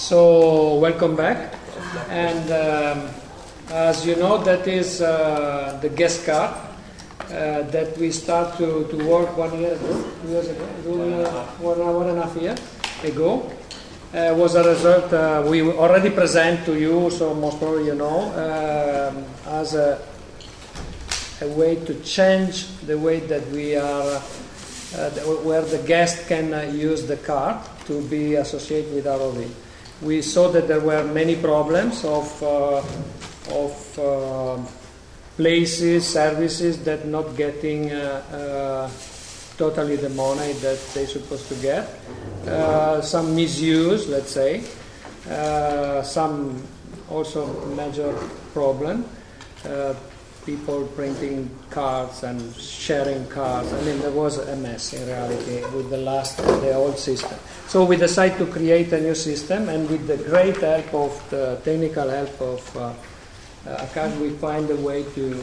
So welcome back, and as you know, that is the guest card that we start to work 1 year ago, 2 years ago, 1.5 years ago. Was a result we already present to you, so most probably you know, as a way to change the way that we are, where the guest can use the card to be associated with ROV. We saw that there were many problems of places, services that not getting totally the money that they're supposed to get. Some misuse, let's say. Some also major problem. People printing cards and sharing cards. I mean, there was a mess in reality with the old system. So we decided to create a new system, and with the great help of the technical help of ACAD, we find a way to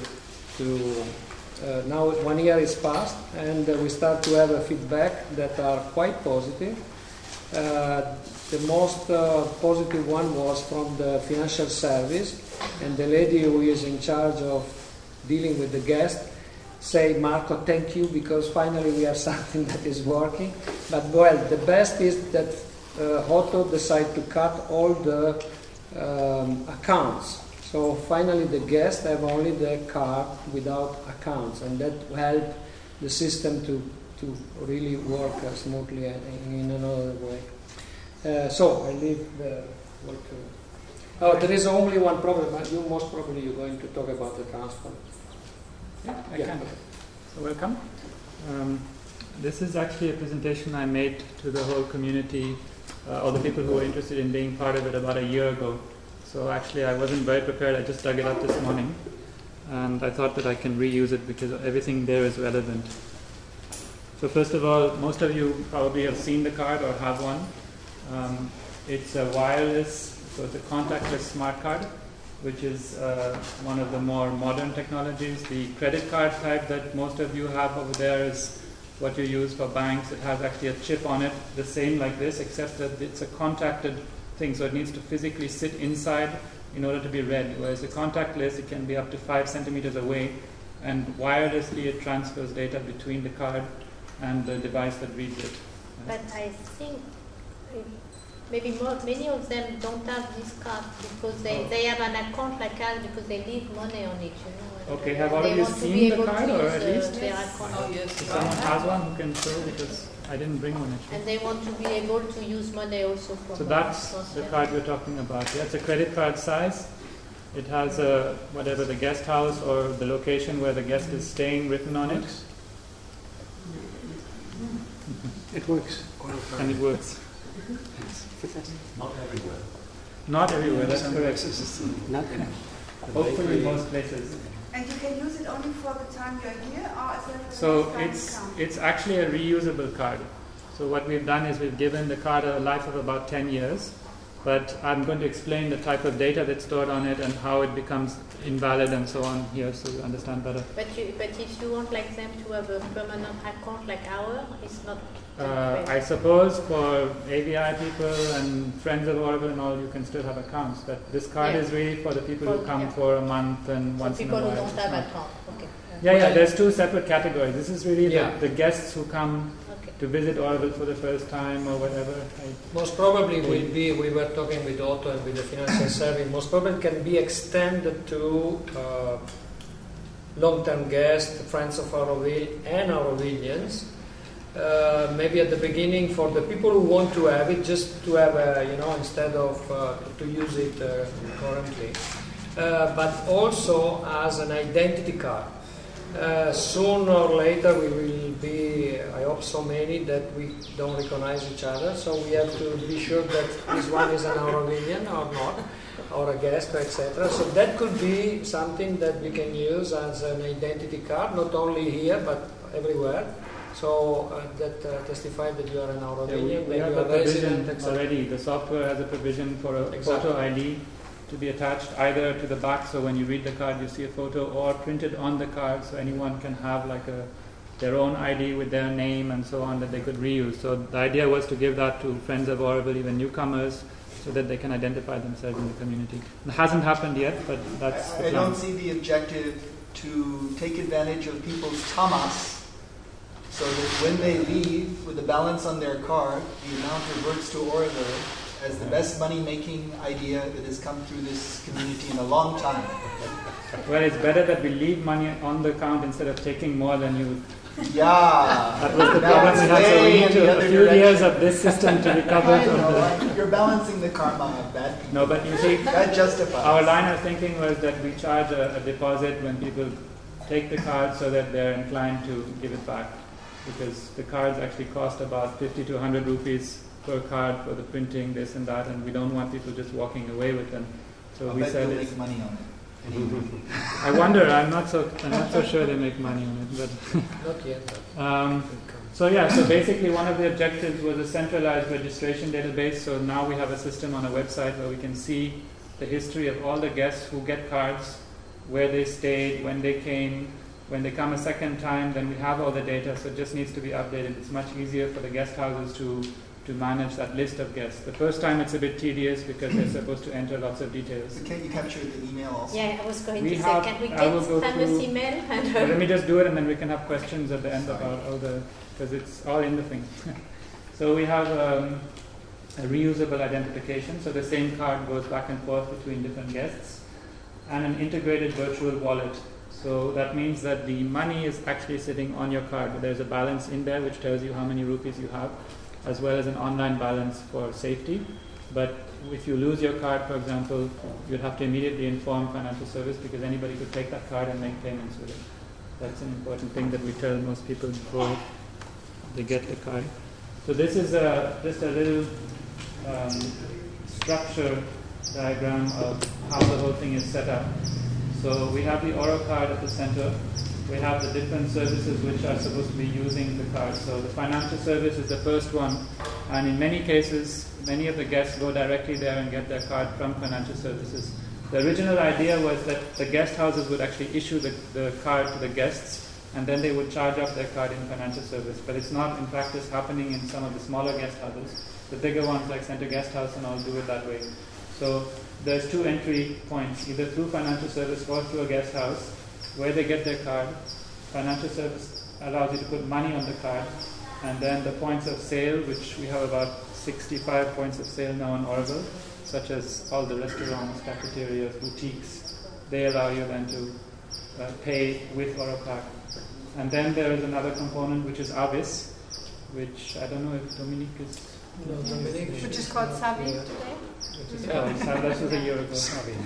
now 1 year is passed, and we start to have a feedback that are quite positive. The most positive one was from the financial service, and the lady who is in charge of dealing with the guest say, Marco, thank you, because finally we have something that is working. But well, the best is that Otto decided to cut all the accounts. So finally the guests have only the card without accounts, and that helped the system to really work smoothly in another way. So I leave the work to... Oh, there is only one problem. You most probably you're going to talk about the transfer. Yeah, I can. So welcome. This is actually a presentation I made to the whole community, all the people who were interested in being part of it about a year ago. So actually I wasn't very prepared. I just dug it up this morning, and I thought that I can reuse it because everything there is relevant. So first of all, most of you probably have seen the card or have one. It's a wireless, so it's a contactless smart card, which is one of the more modern technologies. The credit card type that most of you have over there is what you use for banks. It has actually a chip on it, the same like this, except that it's a contacted thing, so it needs to physically sit inside in order to be read. Whereas the contactless, it can be up to 5 centimeters away, and wirelessly it transfers data between the card and the device that reads it. But I think many of them don't have this card because they have an account like ours because they leave money on it, you know. Okay, have all of you seen the card, or at least? Oh, yes. If someone has one who can show, because I didn't bring one actually. And they want to be able to use money also from... So that's the card we're talking about. Yeah, it's a credit card size. It has whatever the guest house or the location where the guest is staying written on it. It works. And it works. Not everywhere. Not everywhere, that's correct. Not Hopefully most places. And you can use it only for the time you're here, or is there So it's actually a reusable card. So what we've done is we've given the card a life of about 10 years, but I'm going to explain the type of data that's stored on it and how it becomes invalid and so on here, so you understand better. But if you want like them to have a permanent account like ours, it's not... I suppose for AVI people and friends of Oracle and all, you can still have accounts. But this card is really for the people who come for a month and once in a while. People who don't have account. Okay. Yeah. There's two separate categories. This is really the guests who come to visit Oracle for the first time or whatever. Most probably we were talking with Otto and with the financial service, most probably can be extended to long-term guests, friends of Auroville and Aurovillians. Maybe at the beginning for the people who want to have it, just to have instead of to use it currently, but also as an identity card. Sooner or later we will be, I hope so many, that we don't recognize each other, so we have to be sure that this one is an Aurovillian or not, or a guest, etc. So that could be something that we can use as an identity card, not only here but everywhere. So that testifies that you are an Aurovillian, we have a provision already. The software has a provision for a photo ID to be attached either to the back, so when you read the card you see a photo, or printed on the card, so anyone can have like their own ID with their name and so on that they could reuse. So the idea was to give that to friends of Oracle, even newcomers, so that they can identify themselves in the community. It hasn't happened yet, but that's the I plan. don't see the objective to take advantage of people's tamas, so that when they leave with a balance on their card, the amount reverts to Oroville as the best money-making idea that has come through this community in a long time. Well, it's better that we leave money on the account instead of taking more than you. Yeah. That was the Now problem it's we had. So we way need in the to, a other few direction. years of this system to recover I from the... know, you're balancing the karma of bad people. No, but you see, That justifies. our line of thinking was that we charge a deposit when people take the card so that they're inclined to give it back. Because the cards actually cost about 50 to 100 rupees per card for the printing, this and that, and we don't want people just walking away with them. So I'll we bet said you'll it's... make money on it. I wonder, I'm not so sure they make money on it, but... Not yet. So basically one of the objectives was a centralized registration database. So now we have a system on a website where we can see the history of all the guests who get cards, where they stayed, when they came. When they come a second time, then we have all the data, so it just needs to be updated. It's much easier for the guest houses to manage that list of guests. The first time it's a bit tedious because they're supposed to enter lots of details. But can't you capture the email also? Yeah, I was going We to say, have- can we I will get go famous through- email? And, Let me just do it and then we can have questions at the end about all the, because it's all in the thing. So we have a reusable identification, so the same card goes back and forth between different guests, and an integrated virtual wallet. So that means that the money is actually sitting on your card. There's a balance in there which tells you how many rupees you have, as well as an online balance for safety. But if you lose your card, for example, you'd have to immediately inform financial service because anybody could take that card and make payments with it. That's an important thing that we tell most people before they get the card. So this is just a little structure diagram of how the whole thing is set up. So we have the Oro card at the center. We have the different services which are supposed to be using the card. So the financial service is the first one, and in many cases, many of the guests go directly there and get their card from financial services. The original idea was that the guest houses would actually issue the card to the guests, and then they would charge off their card in financial service. But it's not in practice happening in some of the smaller guest houses. The bigger ones like Center Guest House and all do it that way. So there's two entry points, either through financial service or through a guest house, where they get their card. Financial service allows you to put money on the card, and then the points of sale, which we have about 65 points of sale now in Oroville, such as all the restaurants, cafeterias, boutiques, they allow you then to pay with Oro card. And then there is another component which is Avis, which I don't know if Dominique is... No, Dominique. Which is called Savi today. Which is called This was a year ago.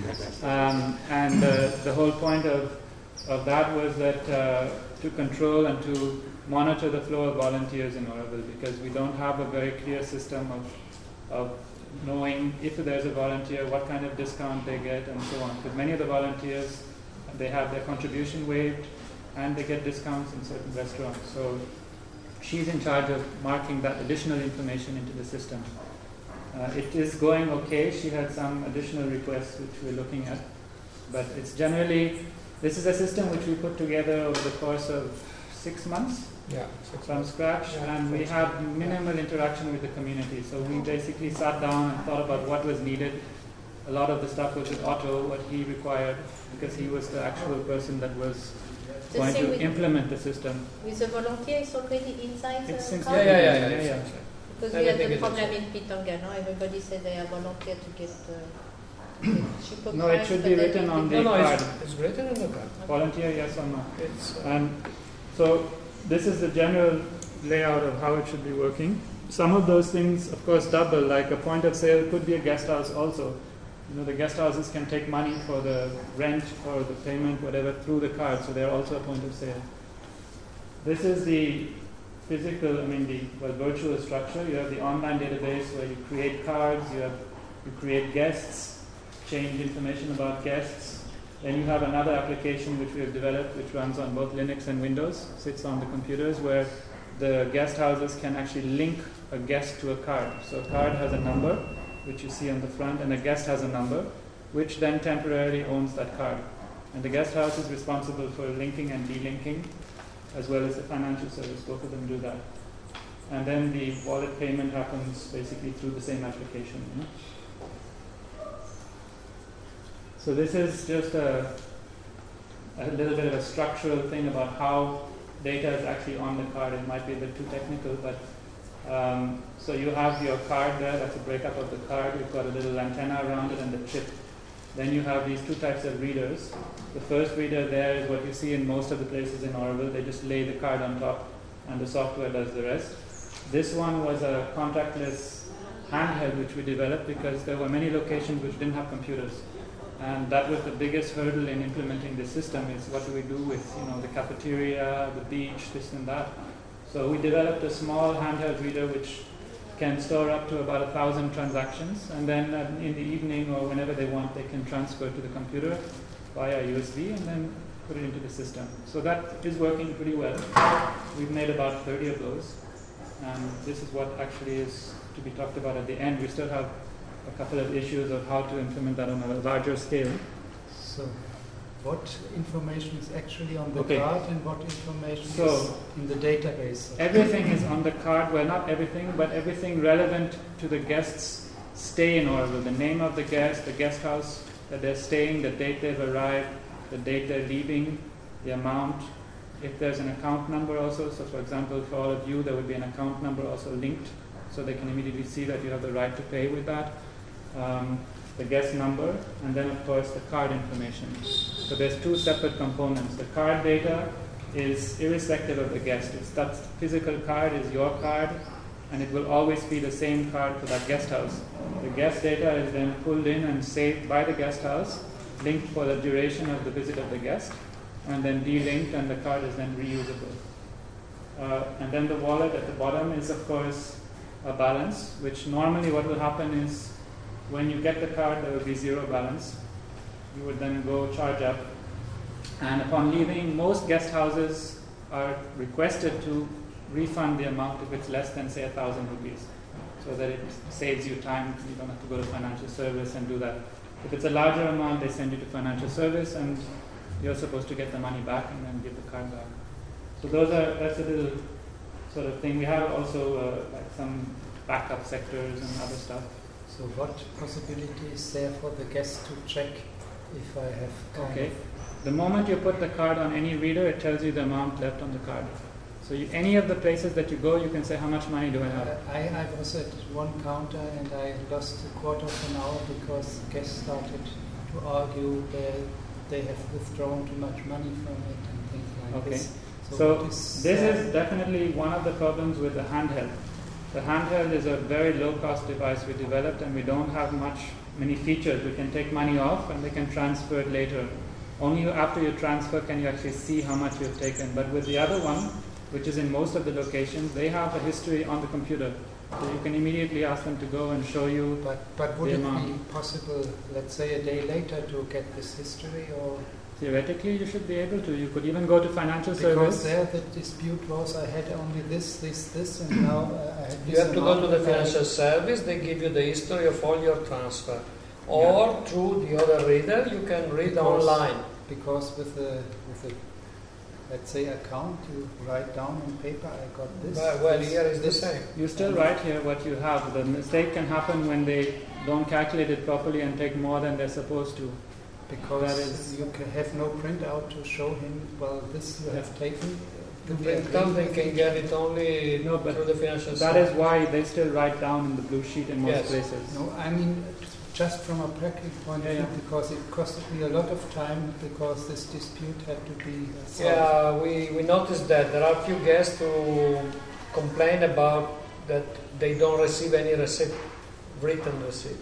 And the whole point of that was that to control and to monitor the flow of volunteers in Oroville, because we don't have a very clear system of knowing if there's a volunteer, what kind of discount they get, and so on. Because many of the volunteers, they have their contribution waived, and they get discounts in certain restaurants. So she's in charge of marking that additional information into the system. It is going okay. She had some additional requests which we're looking at. But it's generally, this is a system which we put together over the course of 6 months from scratch, and we had minimal interaction with the community. So we basically sat down and thought about what was needed. A lot of the stuff was with Otto, what he required, because he was the actual person that was going to implement the system. With the volunteer, it's already inside It's the inside. car? Yeah. Because we had the problem in Pitanga, no? Everybody said they are volunteer to get cheaper No, it price, should but be they written on didn't. the card. It's written on the card. Volunteer, yes or no? It's And so this is the general layout of how it should be working. Some of those things, of course, double, like a point of sale could be a guest house also. You know, the guest houses can take money for the rent or the payment, whatever, through the card, so they're also a point of sale. This is the physical, virtual structure. You have the online database where you create cards, you create guests, change information about guests. Then you have another application which we have developed, which runs on both Linux and Windows, sits on the computers, where the guest houses can actually link a guest to a card. So a card has a number, which you see on the front, and a guest has a number, which then temporarily owns that card. And the guest house is responsible for linking and delinking, as well as the financial service. Both of them do that. And then the wallet payment happens basically through the same application. You know? So this is just a little bit of a structural thing about how data is actually on the card. It might be a bit too technical, but so you have your card there, that's a breakup of the card. You've got a little antenna around it and the chip. Then you have these two types of readers. The first reader there is what you see in most of the places in Oracle. They just lay the card on top and the software does the rest. This one was a contactless handheld which we developed because there were many locations which didn't have computers. And that was the biggest hurdle in implementing this system, is what do we do with the cafeteria, the beach, this and that. So we developed a small handheld reader which can store up to about 1,000 transactions, and then in the evening or whenever they want, they can transfer to the computer via USB and then put it into the system. So that is working pretty well. We've made about 30 of those, and this is what actually is to be talked about at the end. We still have a couple of issues of how to implement that on a larger scale. So what information is actually on the Okay. card and what information So, is in the database? Everything is on the card. Well, not everything, but everything relevant to the guest's stay in Oracle. The name of the guest house that they're staying, the date they've arrived, the date they're leaving, the amount. If there's an account number also, so for example, for all of you, there would be an account number also linked, so they can immediately see that you have the right to pay with that. The guest number, and then of course the card information. So there's two separate components. The card data is irrespective of the guest. That physical card is your card, and it will always be the same card for that guest house. The guest data is then pulled in and saved by the guest house, linked for the duration of the visit of the guest, and then delinked, and the card is then reusable. And then the wallet at the bottom is of course a balance, which normally what will happen is when you get the card, there will be zero balance. You would then go charge up. And upon leaving, most guest houses are requested to refund the amount if it's less than, say, 1,000 rupees, so that it saves you time. You don't have to go to financial service and do that. If it's a larger amount, they send you to financial service, and you're supposed to get the money back and then give the card back. So that's a little sort of thing. We have also like some backup sectors and other stuff. So what possibility is there for the guest to check if I have kind of... The moment you put the card on any reader, it tells you the amount left on the card. So any of the places that you go, you can say, how much money do I have? I was at one counter and I lost a quarter of an hour because guests started to argue that they have withdrawn too much money from it and things like this. So this is definitely one of the problems with the handheld. The handheld is a very low-cost device we developed, and we don't have many features. We can take money off and we can transfer it later. Only after you transfer can you actually see how much you've taken. But with the other one, which is in most of the locations, they have a history on the computer. So you can immediately ask them to go and show you But would the it amount. be possible, let's say a day later, to get this history? Or Theoretically, you should be able to. You could even go to financial because service. there the dispute was I had only this, and now I have this. You have to go to the amount. financial service, they give you the history of all your transfer. Or through the other reader, you can read online. Because with the let's say account, you write down on paper, I got this. Well, here is the same. You still write here what you have. The mistake can happen when they don't calculate it properly and take more than they're supposed to. Because you can have no printout to show him, well, this you have taken. The printout, they can get it only through the financial That service. is why they still write down in the blue sheet in most Yes. places. No, I mean, just from a practical point of view, because it costed me a lot of time, because this dispute had to be solved. Yeah, we noticed that there are a few guests who complain about that they don't receive any receipt, written receipt.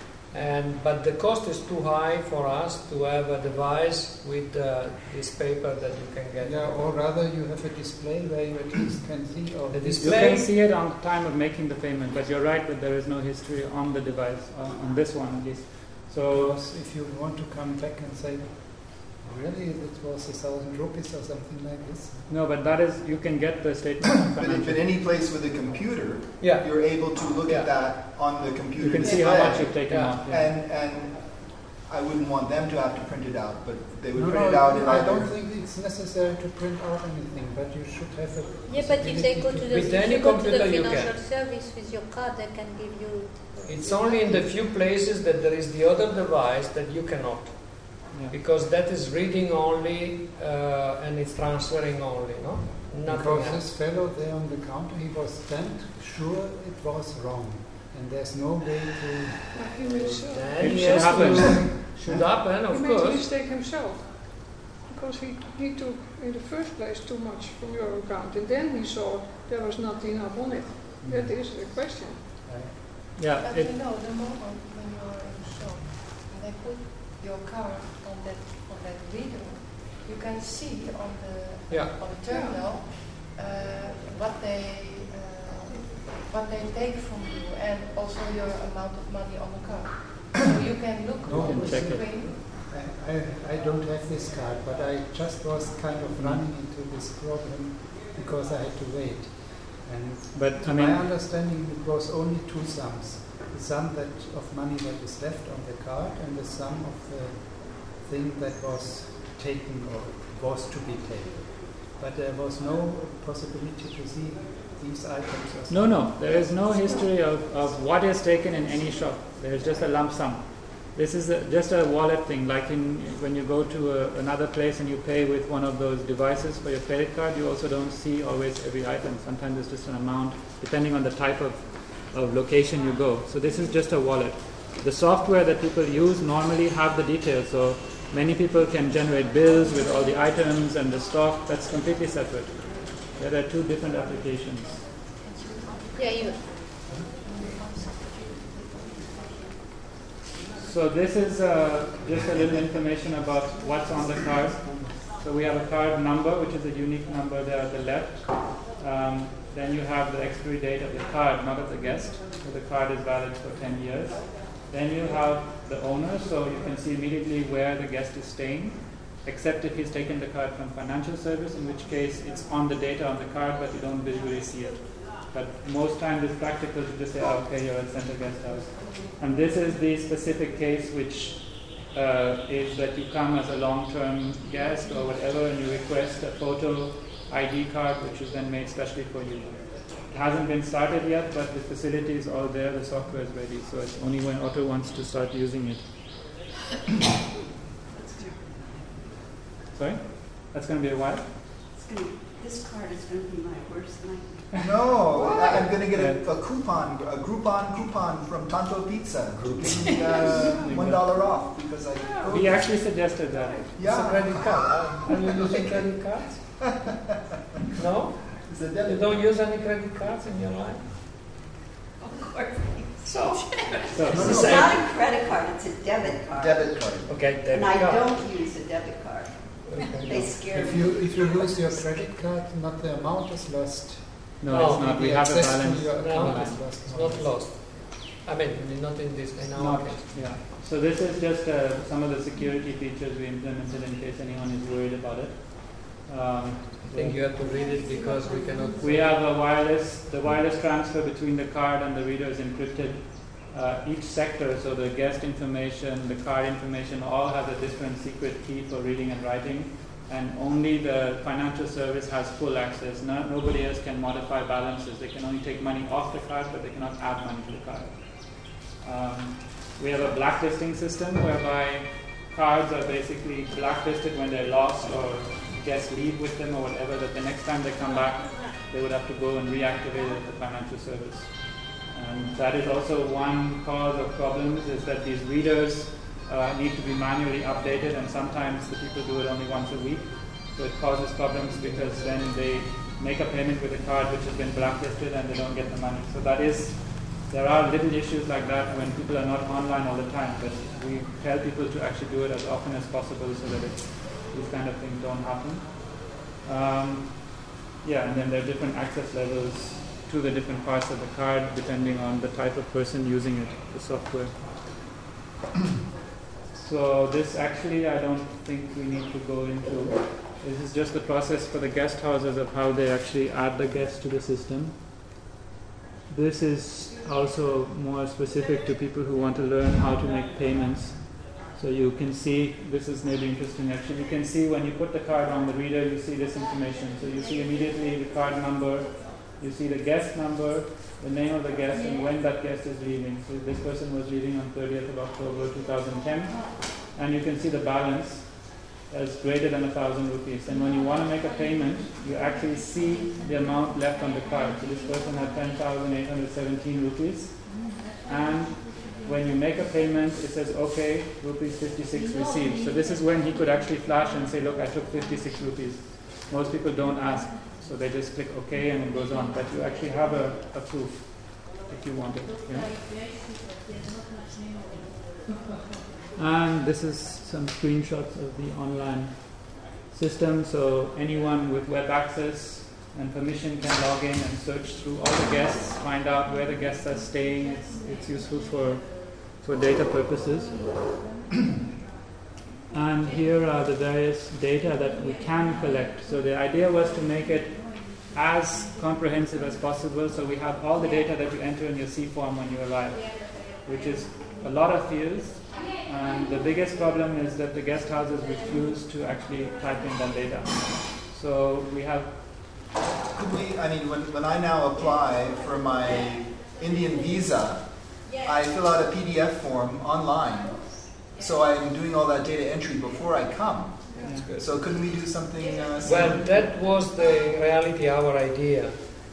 But the cost is too high for us to have a device with this paper that you can get. Yeah, or rather you have a display where you at least can see. The You display. can see it on time of making the payment, but you're right that there is no history on the device, on this one at least. So Because if you want to come back and say, really, it was 1,000 rupees or something like this. no, but that is, you can get the statement on But if financial. at any place with a computer, Yeah. you're able to look at that on the computer You can see how display. much you've taken Yeah. off. Yeah. And I wouldn't want them to have to print it out, but they would No, print it out in I either. don't think it's necessary to print out anything, but you should have a Yeah, but if they go to the, With any if you go to the computer you financial can. service with your card, they can give you. It's only in the few places that there is the other device that you cannot. Yeah. Because that is reading only and it's transferring only, no? Nothing Because else. this fellow there on the counter, he was then sure it was wrong, and there's no way to. He was, Then It he should has to- happen. Should happen, he of made a course. mistake himself. Because he took, in the first place, too much from your account, and then he saw there was not enough on it. That is the question. Yeah, But it, you know, the moment when you're in the shop and they put your card on that reader, you can see on the Yeah. terminal what they take from you and also your amount of money on the card. So you can look No, on the check it. screen. I don't have this card, but I just was kind of running into this problem because I had to wait. And but to I my mean, understanding, it was only two sums: the sum that of money that is left on the card, and the sum of the thing that was taken or was to be taken. But there was no possibility to see these items. Or no, there is no history of what is taken in any shop. There is just a lump sum. This is just a wallet thing, like when you go to another place and you pay with one of those devices for your credit card, you also don't see always every item. Sometimes it's just an amount, depending on the type of location you go. So this is just a wallet. The software that people use normally have the details, so many people can generate bills with all the items and the stock. That's completely separate. There are two different applications. Yeah, you. So this is just a little information about what's on the card. So we have a card number, which is a unique number there at the left. Then you have the expiry date of the card, not of the guest. So the card is valid for 10 years. Then you have the owner, so you can see immediately where the guest is staying, except if he's taken the card from financial service, in which case it's on the data on the card, but you don't visually see it. But most times it's practical to just say, oh, okay, you're at Center Guest House. And this is the specific case which is that you come as a long-term guest or whatever, and you request a photo ID card, which is then made specially for you. It hasn't been started yet, but the facility is all there, the software is ready, so it's only when Otto wants to start using it. Sorry? That's going to be a while? This card is going to be my worst nightmare. No, I'm going to get a Groupon coupon from Tanto Pizza to give me $1 off because I. He actually suggested that. It's a credit card. Are you using credit cards? No? It's a You debit. don't use any credit cards in your life? Of course. So, It's not a credit card, it's a debit card. Debit card. Okay, debit And I card. don't use a debit card. Okay. They scare If me. you lose your credit card, not the amount is lost. no, No, it's not. We The have a access to balance. your account No, is lost. It's not lost. I mean, not in this, in our Not, case. yeah. So this is just some of the security features we implemented in case anyone is worried about it. I think you have to read it because we cannot. We have the wireless transfer between the card and the reader is encrypted. Each sector, so the guest information, the card information, all has a different secret key for reading and writing, and only the financial service has full access. Nobody else can modify balances. They can only take money off the card, but they cannot add money to the card. We have a blacklisting system whereby cards are basically blacklisted when they're lost or guests leave with them or whatever, that the next time they come back, they would have to go and reactivate it at the financial service. And that is also one cause of problems, is that these readers need to be manually updated, and sometimes the people do it only once a week. So it causes problems because then they make a payment with a card which has been blacklisted and they don't get the money. So there are little issues like that when people are not online all the time, but we tell people to actually do it as often as possible so that these kind of things don't happen. And then there are different access levels to the different parts of the card depending on the type of person using it, the software. So this actually I don't think we need to go into. This is just the process for the guest houses of how they actually add the guests to the system. This is also more specific to people who want to learn how to make payments. So you can see, this is maybe interesting actually, you can see when you put the card on the reader, you see this information. So you see immediately the card number, you see the guest number, the name of the guest, and when that guest is leaving. So this person was leaving on 30th of October 2010, and you can see the balance as greater than 1,000 rupees. And when you want to make a payment, you actually see the amount left on the card. So this person had 10,817 rupees, and when you make a payment, it says, okay, rupees 56 received. So this is when he could actually flash and say, look, I took 56 rupees. Most people don't ask, so they just click OK and it goes on. But you actually have a proof if you want it. Yeah? And this is some screenshots of the online system. So anyone with web access and permission can log in and search through all the guests, find out where the guests are staying. It's useful for data purposes. And here are the various data that we can collect. So the idea was to make it as comprehensive as possible. So we have all the data that you enter in your C form when you arrive, which is a lot of fields. And the biggest problem is that the guest houses refuse to actually type in that data. So we have... Could we, I mean, when I now apply for my Indian visa, I fill out a PDF form online. So I'm doing all that data entry before I come. That's good. So couldn't we do something Well, similar? that was the reality, our idea.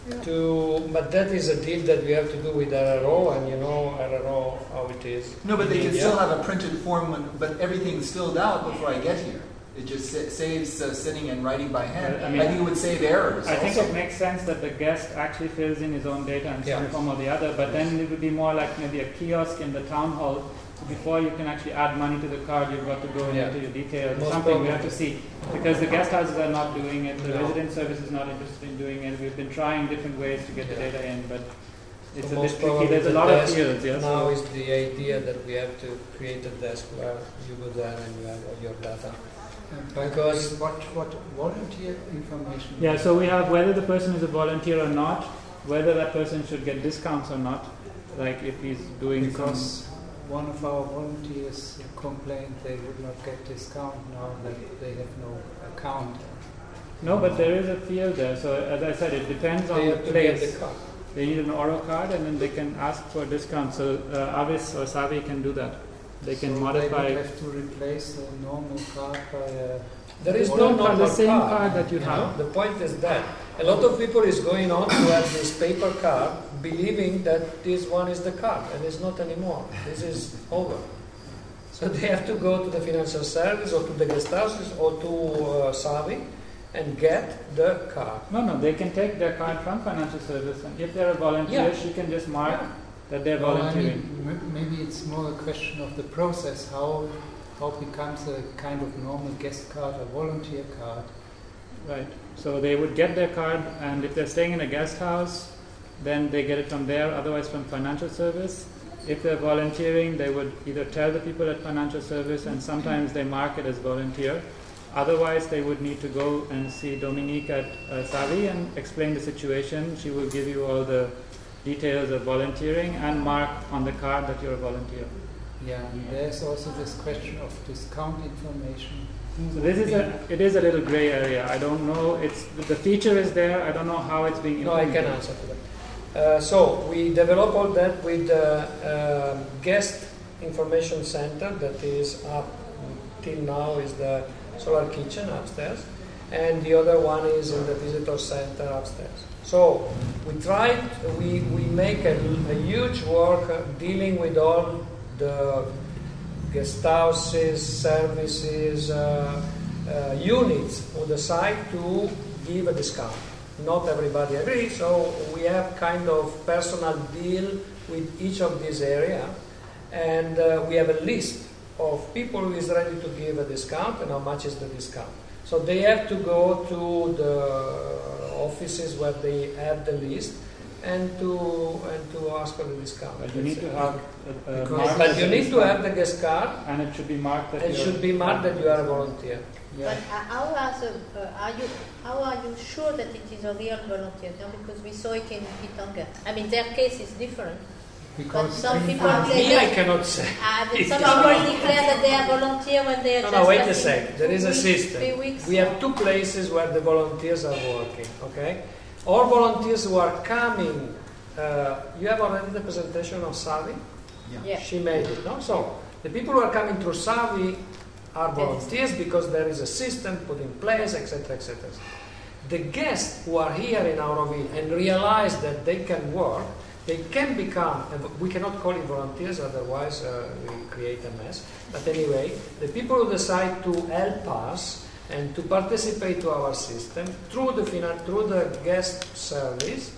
But that is a deal that we have to do with RRO, and you know RRO how it is. No, but they can still have a printed form, but everything's filled out before I get here. It just saves sitting and writing by hand. I think it would save errors. I think it makes sense that the guest actually fills in his own data in some form or the other, but then it would be more like maybe a kiosk in the town hall. So before you can actually add money to the card, you've got to go into your details or something. We have to see. Because the guest houses are not doing it, the resident service is not interested in doing it. We've been trying different ways to get the data in, but it's a bit tricky. There's a lot of fields. Yes. Now is the idea that we have to create a desk where you go there and you have all your data. Because what volunteer information? Yeah, so we have whether the person is a volunteer or not, whether that person should get discounts or not, like if he's doing because one of our volunteers complained they would not get discount now that they have no account. No, but there is a field there. So as I said, it depends on the place. They need an Oro card and then they can ask for a discount. So Avis or Savi can do that. They can modify. They would have to replace a normal card by a... There is no normal the same card that you have. The point is that a lot of people is going on to have this paper card, believing that this one is the card, and it's not anymore. This is over. So they have to go to the financial service or to the guest houses or to Savi and get the card. No, they can take their card from financial service, and if they're a volunteer, she can just mark that they're volunteering. I mean, maybe it's more a question of the process, how becomes a kind of normal guest card, a volunteer card. Right. So they would get their card, and if they're staying in a guest house, then they get it from there, otherwise from financial service. If they're volunteering, they would either tell the people at financial service, and sometimes they mark it as volunteer. Otherwise, they would need to go and see Dominique at Savi and explain the situation. She will give you all the details of volunteering and mark on the card that you're a volunteer. Yeah, and there's also this question of discount information. So it is a little gray area. I don't know. The feature is there. I don't know how it's being implemented. No, I can answer to that. So we develop all that with the guest information center that is up till now is the Solar Kitchen upstairs, and the other one is in the visitor center upstairs. So we make a huge work dealing with all the guest houses, services, units on the site to give a discount. Not everybody agrees, so we have kind of personal deal with each of these areas, and we have a list of people who is ready to give a discount and how much is the discount. So they have to go to the offices where they have the list and to ask for the discount. But you need to have but you need to have the guest card, and it should be marked that you are a volunteer. Yeah. But how are you sure that it is a real volunteer? No, because we saw it in Pitanga. I mean, their case is different. But some people Me, I cannot say. Some people declare that they are volunteer when they are just No, wait a working sec. There is a 2 weeks, system. 3 weeks. We have 2 places where the volunteers are working. Okay, all volunteers who are coming. You have already the presentation of Savi. Yeah. She made it. No, so the people who are coming through Savi are volunteers because there is a system put in place, etc., etc. The guests who are here in Auroville and realize that they can work, they can become, we cannot call it volunteers, otherwise we create a mess. But anyway, the people who decide to help us and to participate to our system through the guest service,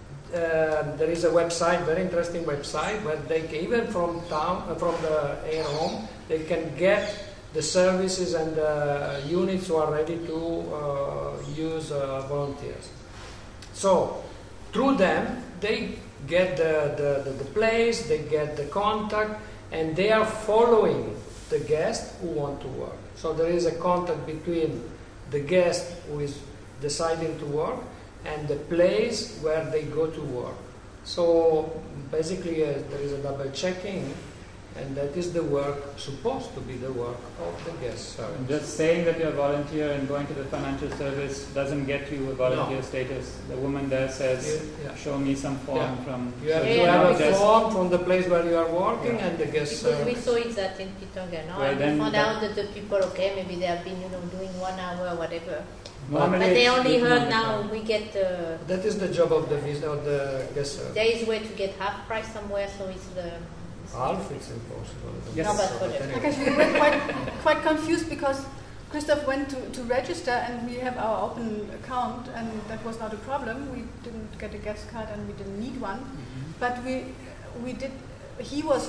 there is a website, very interesting website, where they can, even from the air home, they can get the services and the units who are ready to use volunteers. So through them, they get the place, they get the contact, and they are following the guest who want to work. So there is a contact between the guest who is deciding to work and the place where they go to work. So basically there is a double checking, and that is the work, supposed to be the work of the guest service. Just saying that you're a volunteer and going to the financial service doesn't get you a volunteer status. The woman there says, show me some form from... You have to have a form from the place where you are working and the guest Because service. we saw it that in Pitanga, no? Well, And then we found that- out that the people, okay, maybe they have been, doing 1 hour or whatever. Normally But they it's only written heard on the now form. we get... That is the job of the guest service. there is way to get half price somewhere, so it's the... Half, it's impossible. Yes. No, but So, whatever. anyway. Because we were quite confused because Christoph went to register and we have our open account and that was not a problem. We didn't get a guest card and we didn't need one. But we did. He was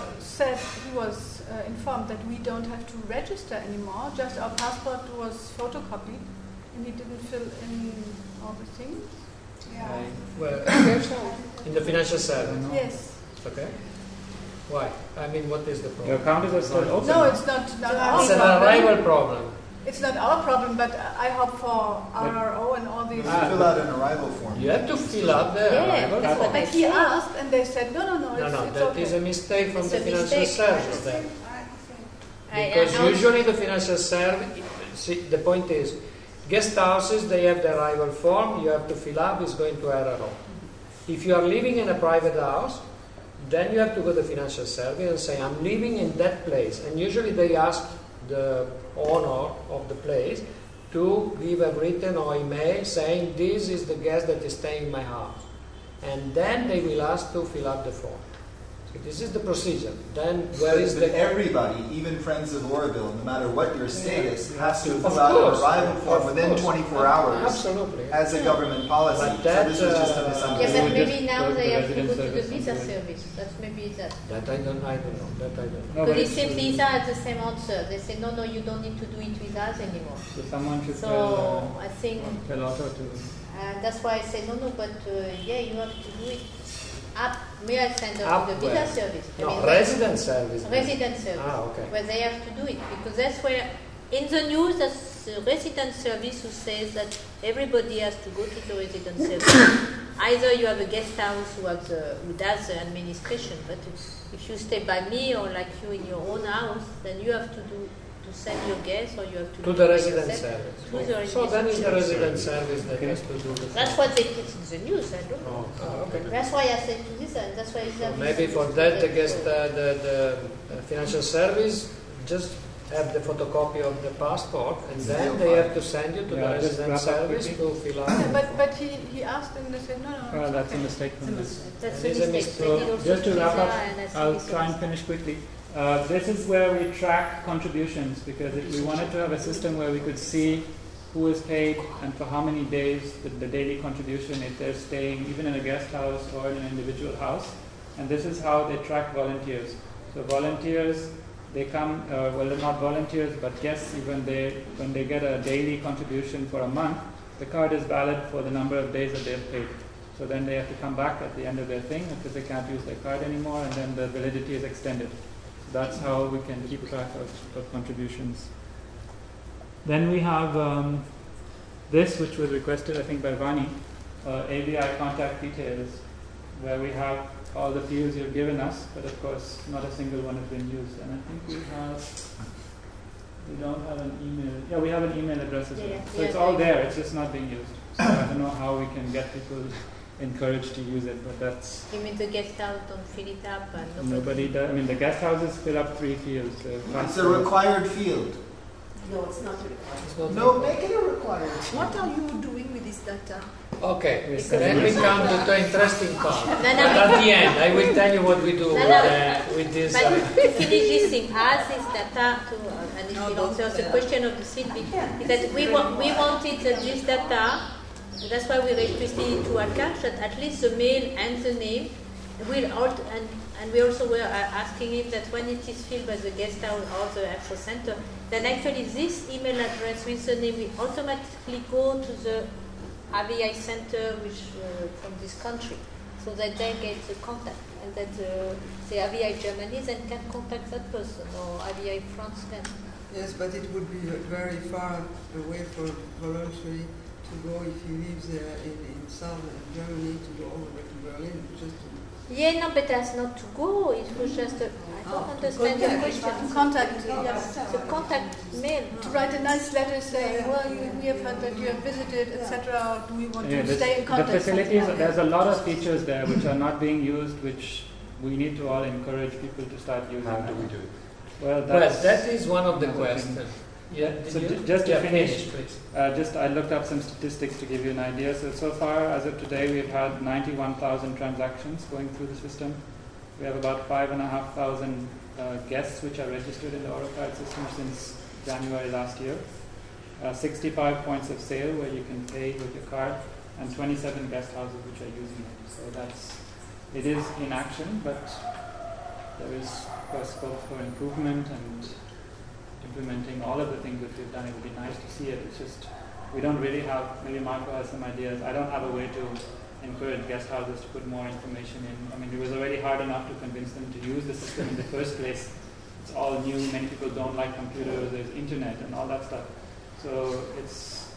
informed that we don't have to register anymore. Just our passport was photocopied and he didn't fill in all the things. Yeah. Well, in the financial service. Yes. Okay. Why? I mean, what is the problem? Your account is still open. No, it's not our It's an problem. arrival problem. It's not our problem, but I hope for RRO and all these. You fill out an arrival form. You have to fill up the arrival that's form. what But he asked, and they said, no, No, it's that okay. is a mistake from It's the a financial mistake. service then. I Because know- usually the financial service, see, the point is, guest houses, they have the arrival form, you have to fill up, it's going to RRO. If you are living in a private house, then you have to go to the financial service and say, I'm living in that place. And usually they ask the owner of the place to give a written or email saying, this is the guest that is staying in my house. And then they will ask to fill up the form. So this is the procedure. Then where is But the... everybody, even Friends of Oroville, no matter what your status, has to Of fill out course, an arrival form of within course. 24 hours Absolutely. as a government policy. But So that, this was just a Yeah, misunderstanding. but Just maybe now go to they the have to go resident to the service visa and do it. service. That's maybe that. That I don't know. That I don't know. No, but Because it it's- seems Visa has the same answer. They say, no, you don't need to do it with us anymore. So someone should So I think tell auto to... that's why I say, no, but yeah, you have to do it up. May I send them Up to the visa where? service? I No, mean, resident service. then. resident service. Ah, okay. Where they have to do it. Because that's where, in the news, there's a resident service who says that everybody has to go to the resident service. Either you have a guest house who does the administration, but if you stay by me or like you in your own house, then you have to send your guests or you have to To do the it resident yourself. service. To the So then it's the resident resident service that has to do the That's what they put in the news, I don't know. Oh, okay. That's why I said to this, and that's why it's So maybe for that the guest, the financial service just have the photocopy of the passport and then they have to send you to the Yeah, just resident wrap up service quickly. to fill Yeah, out. but he asked and they said, no. Well, it's that's a okay. mistake from us. That's It a is a mistake. mistake. They did also Just to wrap visa up, and I I'll think try and it's- finish quickly. This is where we track contributions, because if we wanted to have a system where we could see who is paid and for how many days the daily contribution, if they're staying even in a guest house or in an individual house. And this is how they track volunteers. So volunteers, they come, well, they're not volunteers, but guests, when they get a daily contribution for a month, the card is valid for the number of days that they've paid. So then they have to come back at the end of their thing because they can't use their card anymore, and then the validity is extended. That's how we can keep track of contributions. Then we have this, which was requested, I think, by Vani, ABI contact details. where we have all the fields you've given us, but of course not a single one has been used. And I think we don't have an email. Yeah, we have an email address as well. So it's all there, it's just not being used. So I don't know how we can get people encouraged to use it, but that's... You mean the guest house don't fill it up and nobody does. I mean, the guest houses fill up 3 fields. It's a required field. No, it's not required. No, make it a required. What are you doing with this data? Okay, then we come to the interesting part. No, But at the end, I will tell you what we do with this. But to finish this thing, as this data, and it will answer the question of the CIDB, is that we wanted this data, that's why we requested to Akash that at least the mail and the name will out, and we also were asking him that when it is filled by the guest house or the actual center, then actually this email address with the name will automatically go to the AVI center which from this country, so that they get the contact, and that the AVI Germany then can contact that person, or AVI France can. Yes, but it would be very far away for voluntary to go if he lives in southern Germany to go all the way to Berlin just to... Yeah, no, but that's not to go. It was just I don't understand the question. Contact, the contact mail. To write a nice letter saying, well, we have heard that you have visited, etc. Do we want to stay in contact? The facilities, there's a lot of features there which are not being used, which we need to all encourage people to start using. How do we do it? Well, that is one of the questions. Yeah, so just to finish, I looked up some statistics to give you an idea. So far, as of today, we've had 91,000 transactions going through the system. We have about 5,500 guests which are registered in the Eurocard system since January last year. 65 points of sale where you can pay with your card, and 27 guest houses which are using it. So it is in action, but there is of course scope for improvement and implementing all of the things that we've done. It would be nice to see it. It's just we don't really have. Maybe Marco has some ideas. I don't have a way to encourage guest houses to put more information in. I mean, it was already hard enough to convince them to use the system in the first place. It's all new. Many people don't like computers. There's internet and all that stuff. So it's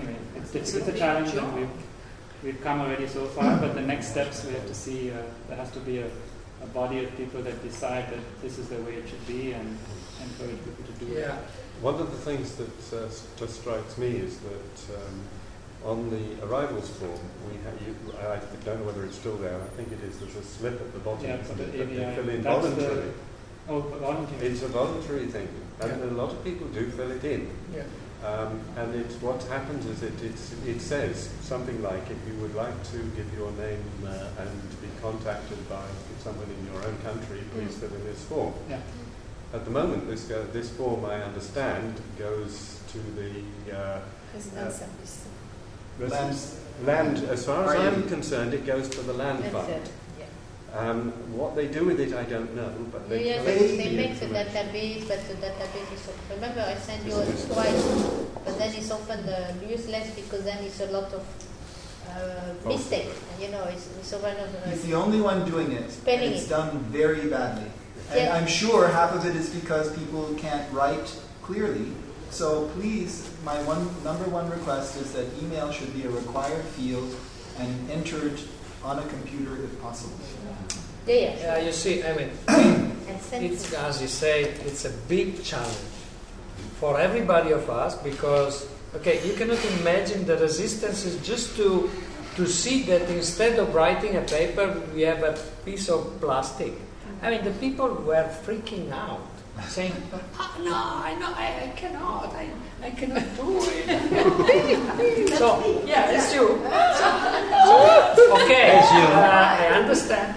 a challenge, and we've come already so far. But the next steps we have to see. There has to be a body of people that decide that this is the way it should be and encourage people to do it. One of the things that just strikes me is that on the arrivals form, I don't know whether it's still there. I think it is. There's a slip at the bottom that they fill in voluntarily. Voluntary. It's a voluntary thing, and a lot of people do fill it in. Yeah. And what happens is it says something like, if you would like to give your name and be contacted by someone in your own country, please fill in this form. Yeah. At the moment, this form, I understand, goes to the land. As far as I'm concerned, it goes to the land fund. What they do with it, I don't know. But they make the database, but the database is. Remember, I sent you twice, but then it's often useless because then it's a lot of mistakes. You know, it's over. He's the only one doing it. Spelling it's done very badly. And I'm sure half of it is because people can't write clearly. So please, my number one request is that email should be a required field and entered on a computer if possible. Yeah, you see, I mean, it's, as you say, it's a big challenge for everybody of us because, okay, you cannot imagine the resistance is just to see that instead of writing a paper, we have a piece of plastic. I mean, the people were freaking out, saying, no, I cannot do it. So, yeah, it's you. Okay, I understand.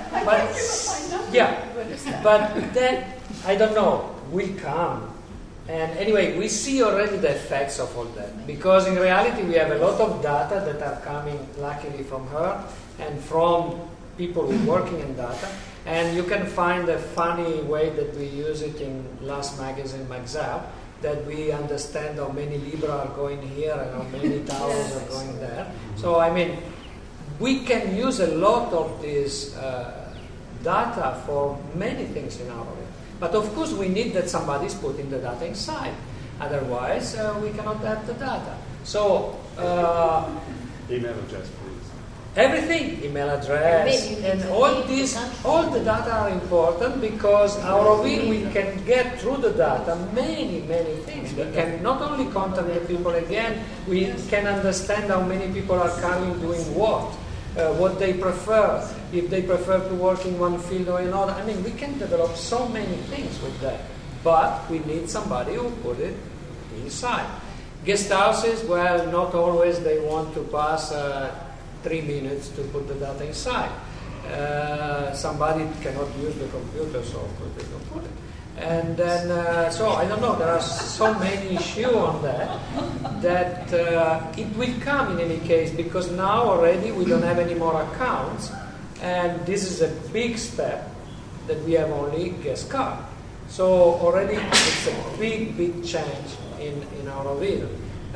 But then, I don't know, will come. And anyway, we see already the effects of all that. Because in reality, we have a lot of data that are coming, luckily, from her and from people who are working in data. And you can find a funny way that we use it in last magazine, Magzab, that we understand how many Libra are going here and how many towers are going there. So, I mean, we can use a lot of this data for many things in our life. But of course, we need that somebody's putting the data inside. Otherwise, we cannot have the data. So, email address, please. Everything, email address, and all the data are important because Auroville we can get through the data many things. We can not only contact the people again, we can understand how many people are currently doing what they prefer, if they prefer to work in one field or another. I mean, we can develop so many things with that, but we need somebody who put it inside. Guest houses, well, not always they want to pass 3 minutes to put the data inside. Somebody cannot use the computer, so they don't put it. And then, so I don't know, there are so many issues on that it will come in any case, because now already we don't have any more accounts, and this is a big step that we have only guest card. So already it's a big change in Auroville.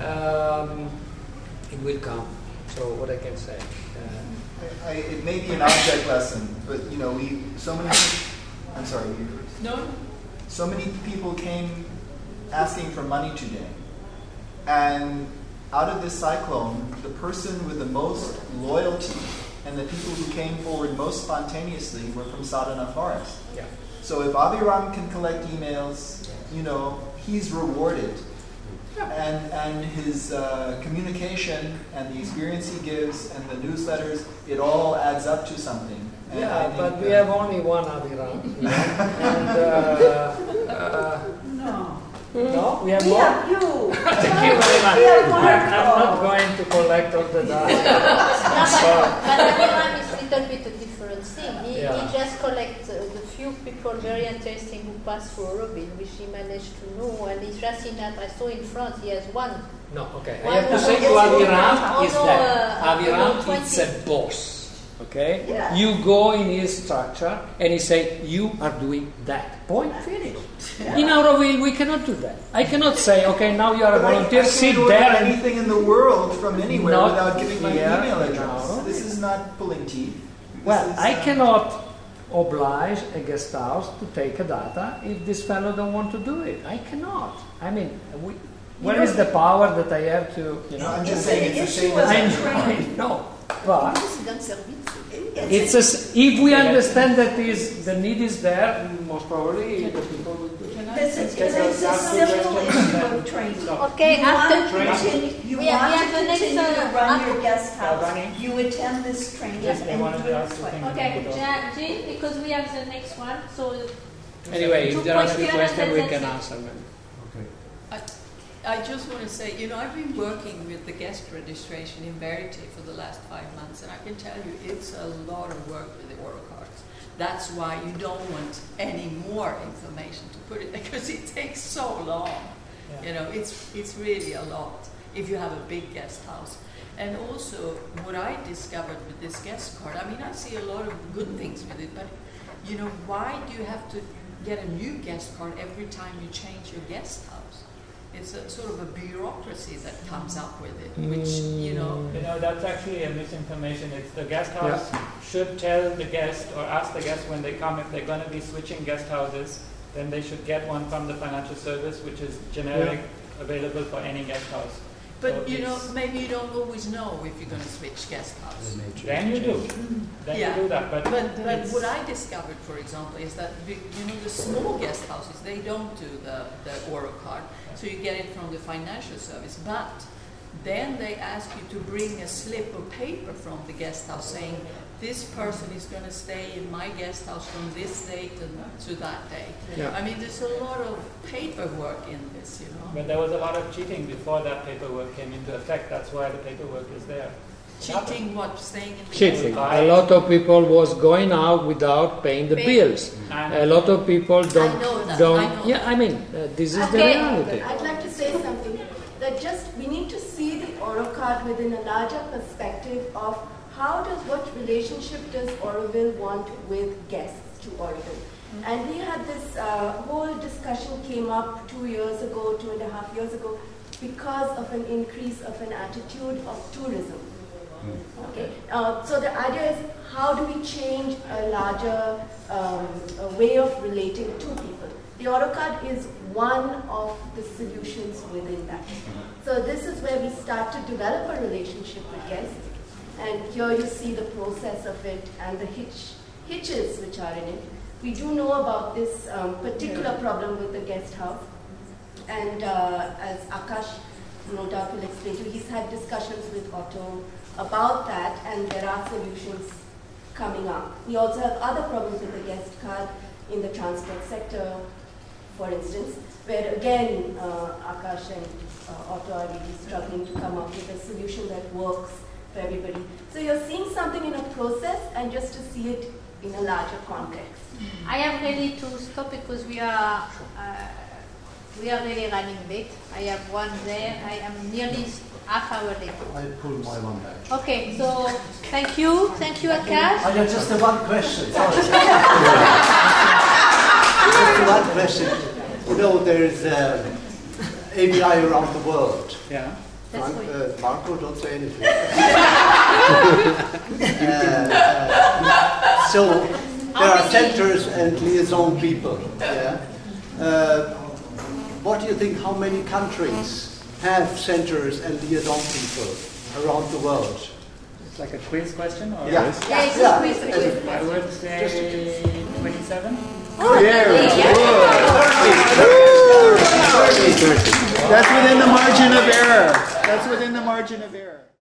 It will come. So what I can say. It may be an object lesson, but you know, so many. I'm sorry. You first. No. So many people came asking for money today, and out of this cyclone, the person with the most loyalty and the people who came forward most spontaneously were from Sadhana Forest. Yeah. So if Abhiram can collect emails, you know, he's rewarded. And his communication and the experience he gives and the newsletters, it all adds up to something. And but we have only one Abhiram. No, we have more. Have you. Thank you very much. I'm not going to collect all the data. But Abhiram is a little bit a different thing. He just collects the few people very interesting who pass through Auroville, which he managed to know. And it's just in that I saw in France, he has one. No, okay. I have to say to Abhiram is that Abhiram is a boss. Okay? Yeah. You go in his structure and he say, you are doing that. Point finished. In Auroville, we cannot do that. I cannot say, okay, now you are a volunteer, sit there and... anything in the world from anywhere without giving my email address. No. This is not pulling teeth. I cannot oblige a guest house to take a data if this fellow don't want to do it. I cannot. I mean, where is the power that I have to, you know? I'm just saying it's the same I know. But if we understand that the need is there, most probably the people will do it. It's a simple issue of training. Okay, You want to continue to run your guest house. You attend this training and do it. Okay, Jean, because we have the next one, so... Anyway, if there are a few questions, we can answer them. Okay. I just want to say, you know, I've been working with the guest registration in Verity for the last 5 months, and I can tell you it's a lot of work with the oral cards. That's why you don't want any more information to put it, because it takes so long. Yeah. You know, it's really a lot if you have a big guest house. And also, what I discovered with this guest card, I mean, I see a lot of good things with it, but, you know, why do you have to get a new guest card every time you change your guest house? It's a sort of a bureaucracy that comes up with it, which, you know... You know, that's actually a misinformation. It's the guest house should tell the guest or ask the guest when they come if they're going to be switching guest houses, then they should get one from the financial service, which is generic, available for any guest house. But, so you know, maybe you don't always know if you're going to switch guest house. Then you do. Then you do that. But what I discovered, for example, is that, you know, the small guest houses, they don't do the oral card. So you get it from the financial service. But then they ask you to bring a slip of paper from the guest house saying, this person is going to stay in my guest house from this date to that day. Yeah. I mean, there's a lot of paperwork in this, you know. But there was a lot of cheating before that paperwork came into effect. That's why the paperwork is there. Cheating what? Staying in the cheating. A lot of people was going out without paying the bills. A lot of people don't. I know. I mean, this is the reality. I'd like to say something. That we need to see the oral card within a larger perspective of what relationship does Auroville want with guests to Auroville? And we had this whole discussion came up 2 years ago, 2.5 years ago, because of an increase of an attitude of tourism. Okay. So the idea is, how do we change a larger way of relating to people? The oral card is one of the solutions within that. So this is where we start to develop a relationship with guests. And here you see the process of it and the hitches which are in it. We do know about this particular problem with the guest house. And as Akash no doubt will explain to you, he's had discussions with Otto about that, and there are solutions coming up. We also have other problems with the guest card in the transport sector, for instance, where again Akash and Otto are really struggling to come up with a solution that works for everybody. So you're seeing something in a process, and just to see it in a larger context. I am ready to stop because we are really running late. I have one there. I am nearly half hour late. I pull my one back. Okay, so thank you, Akash. I have just one question. Sorry. Just one question. You know, there is ABI around the world. Yeah. Marco, don't say anything. So there are centers and liaison people. Yeah. What do you think? How many countries have centers and liaison people around the world? It's like a quiz question, or yeah, it's a quiz question. I would say 27. Oh, yeah. That's within the margin of error. That's within the margin of error.